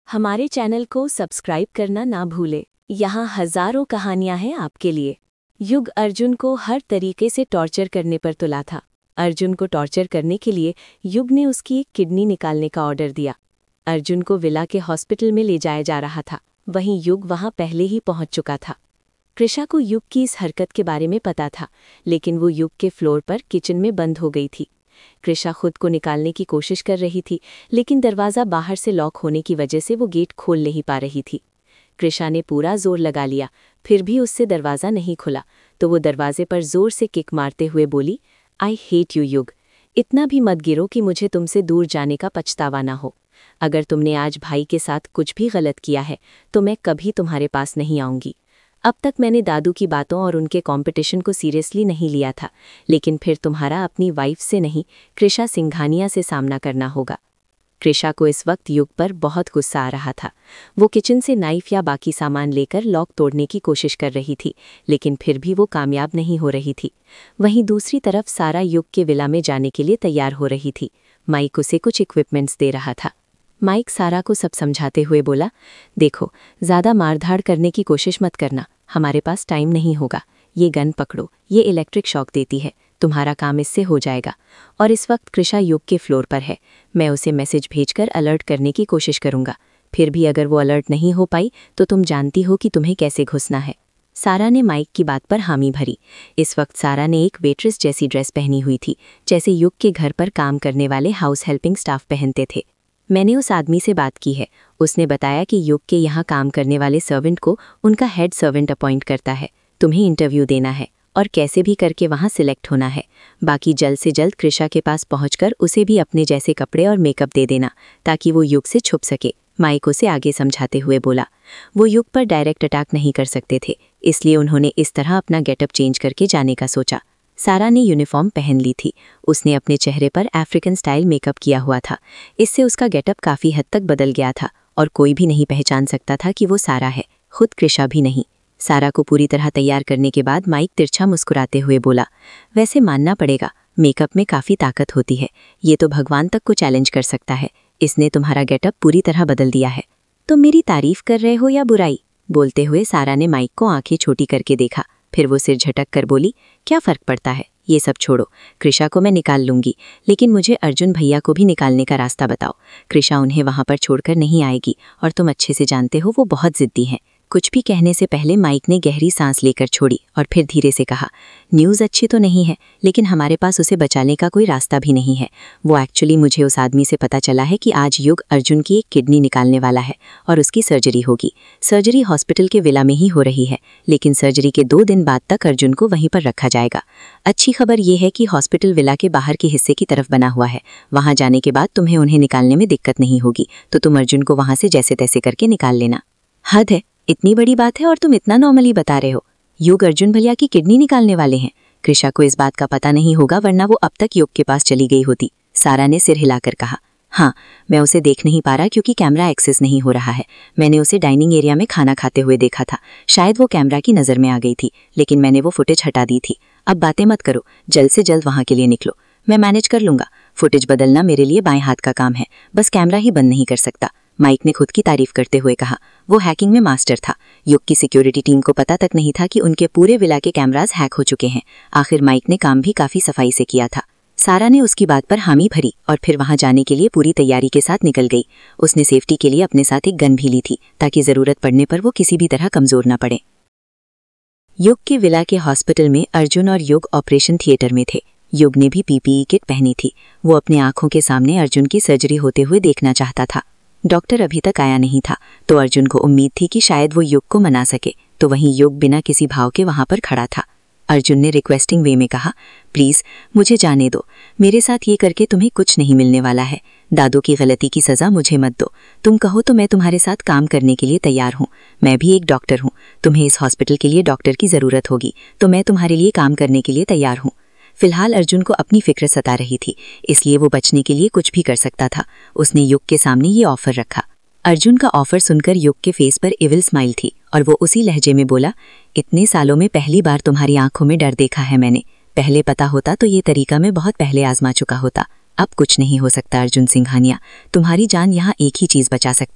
हमारे चैनल को सब्सक्राइब करना ना भूले। यहाँ हजारों कहानियां हैं आपके लिए। युग अर्जुन को हर तरीके से टॉर्चर करने पर तुला था। अर्जुन को टॉर्चर करने के लिए युग ने उसकी एक किडनी निकालने का ऑर्डर दिया। अर्जुन को विला के हॉस्पिटल में ले जाया जा रहा था। वहीं युग वहां पहले ही पहुंच चुका था। कृषा को युग की इस हरकत के बारे में पता था, लेकिन वो युग के फ्लोर पर किचन में बंद हो गई थी। कृषा खुद को निकालने की कोशिश कर रही थी, लेकिन दरवाज़ा बाहर से लॉक होने की वजह से वो गेट खोल नहीं पा रही थी। कृषा ने पूरा जोर लगा लिया, फिर भी उससे दरवाज़ा नहीं खुला, तो वो दरवाजे पर जोर से किक मारते हुए बोली, आई हेट यू युग, इतना भी मत गिरो कि मुझे तुमसे दूर जाने का पछतावा ना हो। अगर तुमने आज भाई के साथ कुछ भी गलत किया है तो मैं कभी तुम्हारे पास नहीं आऊँगी। अब तक मैंने दादू की बातों और उनके कंपटीशन को सीरियसली नहीं लिया था, लेकिन फिर तुम्हारा अपनी वाइफ से नहीं, कृषा सिंघानिया से सामना करना होगा। कृषा को इस वक्त युग पर बहुत गुस्सा आ रहा था। वो किचन से नाइफ या बाकी सामान लेकर लॉक तोड़ने की कोशिश कर रही थी, लेकिन फिर भी वो कामयाब नहीं हो रही थी। वहीं दूसरी तरफ सारा युग के विला में जाने के लिए तैयार हो रही थी। माइक उसे कुछ इक्विपमेंट्स दे रहा था। माइक सारा को सब समझाते हुए बोला, देखो, ज़्यादा मारधाड़ करने की कोशिश मत करना, हमारे पास टाइम नहीं होगा। ये गन पकड़ो, ये इलेक्ट्रिक शॉक देती है, तुम्हारा काम इससे हो जाएगा। और इस वक्त कृषा युग के फ्लोर पर है, मैं उसे मैसेज भेजकर अलर्ट करने की कोशिश करूंगा। फिर भी अगर वो अलर्ट नहीं हो पाई तो तुम जानती हो कि तुम्हें कैसे घुसना है। सारा ने माइक की बात पर हामी भरी। इस वक्त सारा ने एक वेट्रेस जैसी ड्रेस पहनी हुई थी, जैसे युग के घर पर काम करने वाले हाउस हेल्पिंग स्टाफ पहनते थे। मैंने उस आदमी से बात की है, उसने बताया कि युग के यहाँ काम करने वाले सर्वेंट को उनका हेड सर्वेंट अपॉइंट करता है। तुम्हें इंटरव्यू देना है और कैसे भी करके वहाँ सिलेक्ट होना है। बाकी जल्द से जल्द कृषा के पास पहुंचकर उसे भी अपने जैसे कपड़े और मेकअप दे देना, ताकि वो युग से छुप सके। माइक उसे आगे समझाते हुए बोला। वो युग पर डायरेक्ट अटैक नहीं कर सकते थे, इसलिए उन्होंने इस तरह अपना गेटअप चेंज करके जाने का सोचा। सारा ने यूनिफॉर्म पहन ली थी। उसने अपने चेहरे पर अफ्रीकन स्टाइल मेकअप किया हुआ था। इससे उसका गेटअप काफ़ी हद तक बदल गया था और कोई भी नहीं पहचान सकता था कि वो सारा है, खुद कृषा भी नहीं। सारा को पूरी तरह तैयार करने के बाद माइक तिरछा मुस्कुराते हुए बोला, वैसे मानना पड़ेगा, मेकअप में काफ़ी ताकत होती है, ये तो भगवान तक को चैलेंज कर सकता है। इसने तुम्हारा गेटअप पूरी तरह बदल दिया है। तुम मेरी तारीफ कर रहे हो या बुराई? बोलते हुए सारा ने माइक को आंखें छोटी करके देखा, फिर वो सिर झटक कर बोली, क्या फ़र्क पड़ता है, ये सब छोड़ो। कृषा को मैं निकाल लूँगी, लेकिन मुझे अर्जुन भैया को भी निकालने का रास्ता बताओ। कृषा उन्हें वहाँ पर छोड़कर नहीं आएगी और तुम अच्छे से जानते हो वो बहुत ज़िद्दी हैं। कुछ भी कहने से पहले माइक ने गहरी सांस लेकर छोड़ी और फिर धीरे से कहा, न्यूज़ अच्छी तो नहीं है, लेकिन हमारे पास उसे बचाने का कोई रास्ता भी नहीं है। वो एक्चुअली मुझे उस आदमी से पता चला है कि आज युग अर्जुन की एक किडनी निकालने वाला है और उसकी सर्जरी होगी। सर्जरी हॉस्पिटल के विला में ही हो रही है, लेकिन सर्जरी के 2 दिन बाद तक अर्जुन को वहीं पर रखा जाएगा। अच्छी खबर यह है कि हॉस्पिटल विला के बाहर के हिस्से की तरफ बना हुआ है। वहाँ जाने के बाद तुम्हें उन्हें निकालने में दिक्कत नहीं होगी, तो तुम अर्जुन को वहाँ से जैसे तैसे करके निकाल लेना। हद है, इतनी बड़ी बात है और तुम इतना नॉर्मली बता रहे हो। युग अर्जुन भैया की किडनी निकालने वाले हैं। कृषा को इस बात का पता नहीं होगा, वरना वो अब तक युग के पास चली गई होती। सारा ने सिर हिलाकर कहा, हाँ, मैं उसे देख नहीं पा रहा क्योंकि कैमरा एक्सेस नहीं हो रहा है। मैंने उसे डाइनिंग एरिया में खाना खाते हुए देखा था, शायद वो कैमरा की नज़र में आ गई थी, लेकिन मैंने वो फुटेज हटा दी थी। अब बातें मत करो, जल्द से जल्द वहाँ के लिए निकलो। मैं मैनेज कर लूँगा। फुटेज बदलना मेरे लिए बाएं हाथ का काम है, बस कैमरा ही बंद नहीं कर सकता। माइक ने खुद की तारीफ करते हुए कहा, वो हैकिंग में मास्टर था। युग की सिक्योरिटी टीम को पता तक नहीं था कि उनके पूरे विला के कैमरास हैक हो चुके हैं। आखिर माइक ने काम भी काफ़ी सफाई से किया था। सारा ने उसकी बात पर हामी भरी और फिर वहां जाने के लिए पूरी तैयारी के साथ निकल गई। उसने सेफ्टी के लिए अपने साथ एक गन भी ली थी, ताकि ज़रूरत पड़ने पर वो किसी भी तरह कमज़ोर न पड़े। युग के विला के हॉस्पिटल में अर्जुन और युग ऑपरेशन थिएटर में थे। युग ने भी पीपीई किट पहनी थी। वो अपने आंखों के सामने अर्जुन की सर्जरी होते हुए देखना चाहता था। डॉक्टर अभी तक आया नहीं था, तो अर्जुन को उम्मीद थी कि शायद वो युग को मना सके, तो वहीं युग बिना किसी भाव के वहां पर खड़ा था। अर्जुन ने रिक्वेस्टिंग वे में कहा, प्लीज़ मुझे जाने दो, मेरे साथ ये करके तुम्हें कुछ नहीं मिलने वाला है। दादू की गलती की सज़ा मुझे मत दो। तुम कहो तो मैं तुम्हारे साथ काम करने के लिए तैयार हूँ। मैं भी एक डॉक्टर हूँ, तुम्हें इस हॉस्पिटल के लिए डॉक्टर की ज़रूरत होगी, तो मैं तुम्हारे लिए काम करने के लिए तैयार हूँ। फिलहाल अर्जुन को अपनी फिक्र सता रही थी, इसलिए वो बचने के लिए कुछ भी कर सकता था। उसने युग के सामने ये ऑफर रखा। अर्जुन का ऑफर सुनकर युग के फेस पर इविल स्माइल थी और वो उसी लहजे में बोला, इतने सालों में पहली बार तुम्हारी आंखों में डर देखा है मैंने। पहले पता होता तो ये तरीका मैं बहुत पहले आजमा चुका होता। अब कुछ नहीं हो सकता अर्जुन सिंघानिया, तुम्हारी जान यहाँ एक ही चीज़ बचा सकती है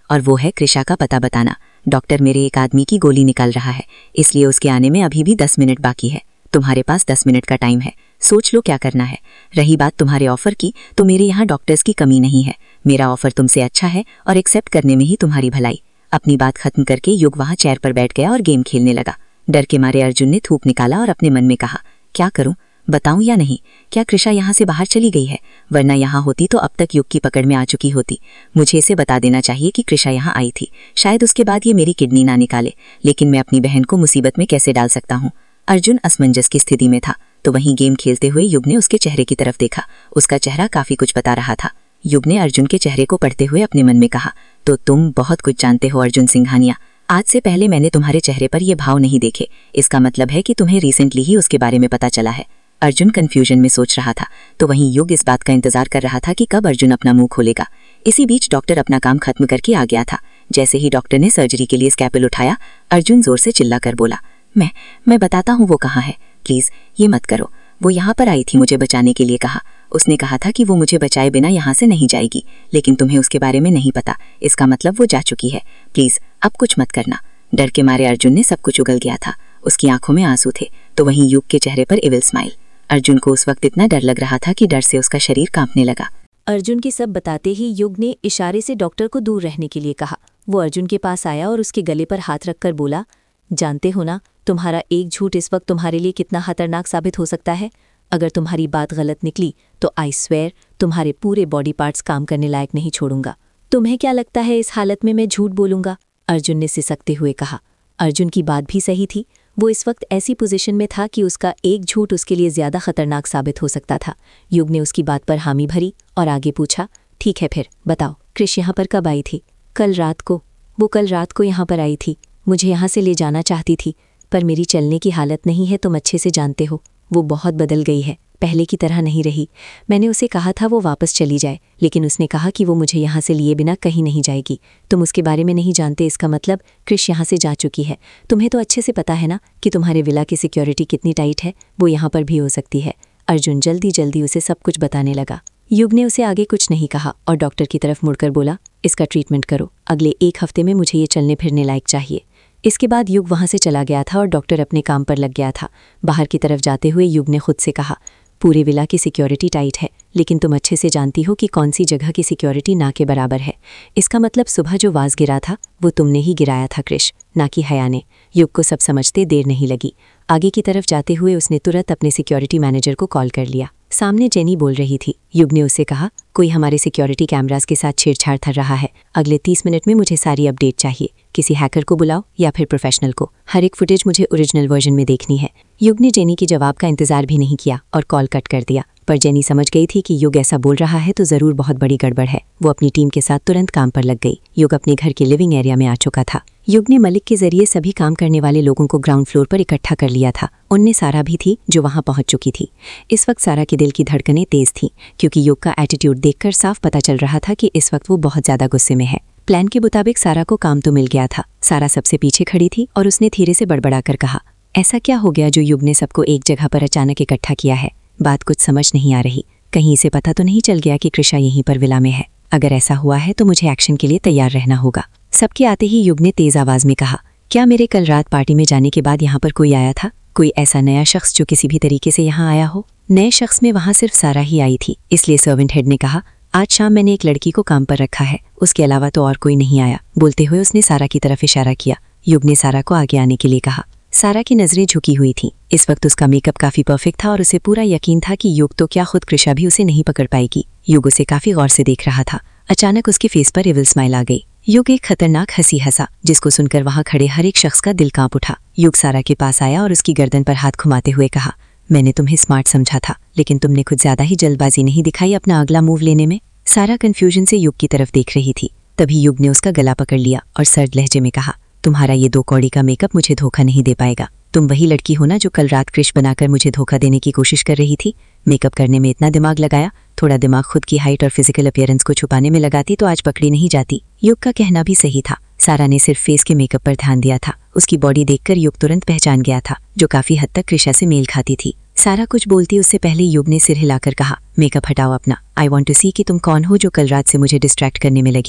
और वो है कृषा का पता बताना। डॉक्टर, मेरे एक आदमी की गोली निकाल रहा है, इसलिए उसके आने में अभी भी 10 मिनट बाकी है। तुम्हारे पास 10 मिनट का टाइम है, सोच लो क्या करना है। रही बात तुम्हारे ऑफर की, तो मेरे यहाँ डॉक्टर्स की कमी नहीं है। मेरा ऑफर तुमसे अच्छा है और एक्सेप्ट करने में ही तुम्हारी भलाई। अपनी बात खत्म करके युग वहाँ चेयर पर बैठ गया और गेम खेलने लगा। डर के मारे अर्जुन ने थूक निकाला और अपने मन में कहा, क्या करूं, बताऊं या नहीं? क्या कृषा यहाँ से बाहर चली गई है? वरना यहाँ होती तो अब तक युग की पकड़ में आ चुकी होती। मुझे इसे बता देना चाहिए कि कृषा यहाँ आई थी। शायद उसके बाद ये मेरी किडनी ना निकाले, लेकिन मैं अपनी बहन को मुसीबत में कैसे डाल सकता हूँ? अर्जुन असमंजस की स्थिति में था, तो वहीं गेम खेलते हुए युग ने उसके चेहरे की तरफ देखा। उसका चेहरा काफी कुछ बता रहा था। युग ने अर्जुन के चेहरे को पढ़ते हुए अपने मन में कहा, तो तुम बहुत कुछ जानते हो अर्जुन सिंघानिया। आज से पहले मैंने तुम्हारे चेहरे पर ये भाव नहीं देखे। इसका मतलब है कि तुम्हें रिसेंटली ही उसके बारे में पता चला है। अर्जुन कंफ्यूजन में सोच रहा था, तो वहीं युग इस बात का इंतजार कर रहा था कि कब अर्जुन अपना मुंह खोलेगा। इसी बीच डॉक्टर अपना काम खत्म करके आ गया था। जैसे ही डॉक्टर ने सर्जरी के लिए स्कैपल उठाया, अर्जुन जोर से चिल्लाकर बोला, मैं बताता हूँ वो कहाँ है, प्लीज ये मत करो। वो यहाँ पर आई थी, मुझे बचाने के लिए कहा। उसने कहा था कि वो मुझे बचाए बिना यहाँ से नहीं जाएगी, लेकिन तुम्हें उसके बारे में नहीं पता। इसका मतलब वो जा चुकी है। प्लीज अब कुछ मत करना। डर के मारे अर्जुन ने सब कुछ उगल गया था। उसकी आंखों में आंसू थे, तो वहीं युग के चेहरे पर इविल स्माइल। अर्जुन को उस वक्त इतना डर लग रहा था कि डर से उसका शरीर कांपने लगा। अर्जुन की सब बताते ही युग ने इशारे से डॉक्टर को दूर रहने के लिए कहा। वो अर्जुन के पास आया और उसके गले पर हाथ रखकर बोला, जानते हो ना, तुम्हारा एक झूठ इस वक्त तुम्हारे लिए कितना खतरनाक साबित हो सकता है। अगर तुम्हारी बात गलत निकली तो आई स्वेयर तुम्हारे पूरे बॉडी पार्ट्स काम करने लायक नहीं छोड़ूंगा। तुम्हें क्या लगता है इस हालत में मैं झूठ बोलूंगा? अर्जुन ने सिसकते हुए कहा। अर्जुन की बात भी सही थी। वो इस वक्त ऐसी पोजीशन में था कि उसका एक झूठ उसके लिए ज्यादा खतरनाक साबित हो सकता था। युग ने उसकी बात पर हामी भरी और आगे पूछा, ठीक है फिर बताओ, कृष यहाँ पर कब आई थी? कल रात को। वो कल रात को यहाँ पर आई थी। मुझे यहाँ से ले जाना चाहती थी, पर मेरी चलने की हालत नहीं है, तुम अच्छे से जानते हो। वो बहुत बदल गई है, पहले की तरह नहीं रही। मैंने उसे कहा था वो वापस चली जाए, लेकिन उसने कहा कि वो मुझे यहाँ से लिए बिना कहीं नहीं जाएगी। तुम उसके बारे में नहीं जानते, इसका मतलब कृष यहाँ से जा चुकी है। तुम्हें तो अच्छे से पता है ना कि तुम्हारे विला की सिक्योरिटी कितनी टाइट है। वो यहाँ पर भी हो सकती है। अर्जुन जल्दी जल्दी उसे सब कुछ बताने लगा। युग ने उसे आगे कुछ नहीं कहा और डॉक्टर की तरफ मुड़कर बोला, इसका ट्रीटमेंट करो। अगले 1 हफ्ते में मुझे ये चलने फिरने लायक चाहिए। इसके बाद युग वहाँ से चला गया था और डॉक्टर अपने काम पर लग गया था। बाहर की तरफ जाते हुए युग ने खुद से कहा, पूरे विला की सिक्योरिटी टाइट है, लेकिन तुम अच्छे से जानती हो कि कौन सी जगह की सिक्योरिटी ना के बराबर है। इसका मतलब सुबह जो वाज गिरा था वो तुमने ही गिराया था कृष, ना कि हया ने। युग को सब समझते देर नहीं लगी। आगे की तरफ जाते हुए उसने तुरंत अपने सिक्योरिटी मैनेजर को कॉल कर लिया। सामने जेनी बोल रही थी। युग ने उससे कहा, कोई हमारे सिक्योरिटी कैमरास के साथ छेड़छाड़ कर रहा है। अगले 30 मिनट में मुझे सारी अपडेट चाहिए। किसी हैकर को बुलाओ या फिर प्रोफेशनल को। हर एक फुटेज मुझे ओरिजिनल वर्जन में देखनी है। युग ने जेनी के जवाब का इंतजार भी नहीं किया और कॉल कट कर दिया। पर जेनी समझ गई थी कि युग ऐसा बोल रहा है तो जरूर बहुत बड़ी गड़बड़ है। वो अपनी टीम के साथ तुरंत काम पर लग गई। युग अपने घर के लिविंग एरिया में आ चुका था। युग ने मलिक के जरिए सभी काम करने वाले लोगों को ग्राउंड फ्लोर पर इकट्ठा कर लिया था। उनमें सारा भी थी, जो वहां पहुंच चुकी थी। इस वक्त सारा के दिल की धड़कनें तेज थीं, क्योंकि युग का एटीट्यूड देखकर साफ पता चल रहा था कि इस वक्त वो बहुत ज्यादा गुस्से में है। प्लान के मुताबिक सारा को काम तो मिल गया था। सारा सबसे पीछे खड़ी थी और उसने धीरे से बड़बड़ा कर कहा, ऐसा क्या हो गया जो युग ने सबको एक जगह पर अचानक इकट्ठा किया है? बात कुछ समझ नहीं आ रही। कहीं इसे पता तो नहीं चल गया कि कृषा यहीं पर विला में है? अगर ऐसा हुआ है तो मुझे एक्शन के लिए तैयार रहना होगा। सबके आते ही युग ने तेज आवाज में कहा, क्या मेरे कल रात पार्टी में जाने के बाद यहाँ पर कोई आया था? कोई ऐसा नया शख्स जो किसी भी तरीके से यहाँ आया हो? नए शख्स में वहाँ सिर्फ सारा ही आई थी, इसलिए सर्वेंट हेड ने कहा, आज शाम मैंने एक लड़की को काम पर रखा है, उसके अलावा तो और कोई नहीं आया। बोलते हुए उसने सारा की तरफ इशारा किया। युग ने सारा को आगे आने के लिए कहा। सारा की नजरें झुकी हुई थीं। इस वक्त उसका मेकअप काफी परफेक्ट था और उसे पूरा यकीन था कि युग तो क्या खुद कृषा भी उसे नहीं पकड़ पाएगी। युग उसे काफी गौर से देख रहा था। अचानक उसके फेस पर इविल स्माइल आ गई। युग एक खतरनाक हंसी हंसा, जिसको सुनकर वहां खड़े हर एक शख्स का दिल कांप उठा। युग सारा के पास आया और उसकी गर्दन पर हाथ घुमाते हुए कहा, मैंने तुम्हें स्मार्ट समझा था, लेकिन तुमने कुछ ज्यादा ही जल्दबाजी नहीं दिखाई अपना अगला मूव लेने में? सारा कंफ्यूजन से युग की तरफ देख रही थी। तभी युग ने उसका गला पकड़ लिया और सर्द लहजे में कहा, तुम्हारा ये 2 कौड़ी का मेकअप मुझे धोखा नहीं दे पाएगा। तुम वही लड़की हो ना जो कल रात कृष बनाकर मुझे धोखा देने की कोशिश कर रही थी? मेकअप करने में इतना दिमाग लगाया, थोड़ा दिमाग खुद की हाइट और फिजिकल अपीयरेंस को छुपाने में लगाती तो आज पकड़ी नहीं जाती। युग का कहना भी सही था। सारा ने सिर्फ फेस के मेकअप पर ध्यान दिया था। उसकी बॉडी देखकर युग तुरंत पहचान गया था, जो काफी हद तक कृषा से मेल खाती थी। सारा कुछ बोलती उससे पहले युग ने सिर हिलाकर कहा, मेकअप हटाओ अपना। आई वॉन्ट टू सी कि तुम कौन हो जो कल रात से मुझे डिस्ट्रैक्ट करने में लगी हो।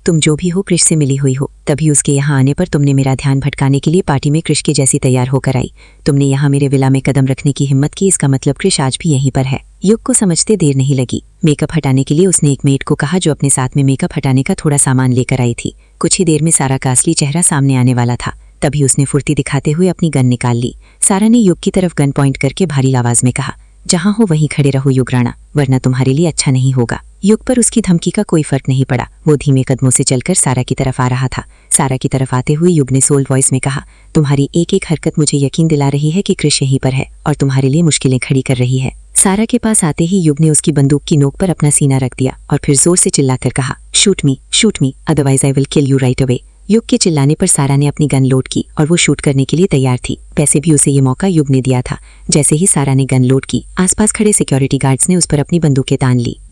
तुम जो भी हो क्रिश से मिली हुई हो, तभी उसके यहाँ आने पर तुमने मेरा ध्यान भटकाने के लिए पार्टी में क्रिश के जैसी तैयार होकर आई। तुमने यहाँ मेरे विला में कदम रखने की हिम्मत की, इसका मतलब क्रिश आज भी यहीं पर है। युग को समझते देर नहीं लगी। मेकअप हटाने के लिए उसने एक मेड को कहा जो अपने साथ में मेकअप हटाने का थोड़ा सामान लेकर आई थी। कुछ ही देर में सारा का असली चेहरा सामने आने वाला था। तभी उसने फुर्ती दिखाते हुए अपनी गन निकाल ली। सारा ने युग की तरफ गन पॉइंट करके भारी आवाज में कहा, जहां हो वहीं खड़े रहो युग राणा, वरना तुम्हारे लिए अच्छा नहीं होगा। युग पर उसकी धमकी का कोई फर्क नहीं पड़ा। वो धीमे कदमों से चलकर सारा की तरफ आ रहा था। सारा की तरफ आते हुए युग ने सोल्ड वॉइस में कहा, तुम्हारी एक एक हरकत मुझे यकीन दिला रही है कि क्रिश यहीं पर है और तुम्हारे लिए मुश्किलें खड़ी कर रही है। सारा के पास आते ही युग ने उसकी बंदूक की नोक पर अपना सीना रख दिया और फिर जोर से चिल्लाकर कहा, shoot me otherwise I will kill you right away. Yug के चिल्लाने पर सारा ने अपनी गन लोड की और वो शूट करने के लिए तैयार थी। वैसे भी उसे ये मौका युग ने दिया था। जैसे ही सारा ने गन लोड की, आसपास खड़े सिक्योरिटी गार्ड्स ने उस पर अपनी बंदूकें तान ली।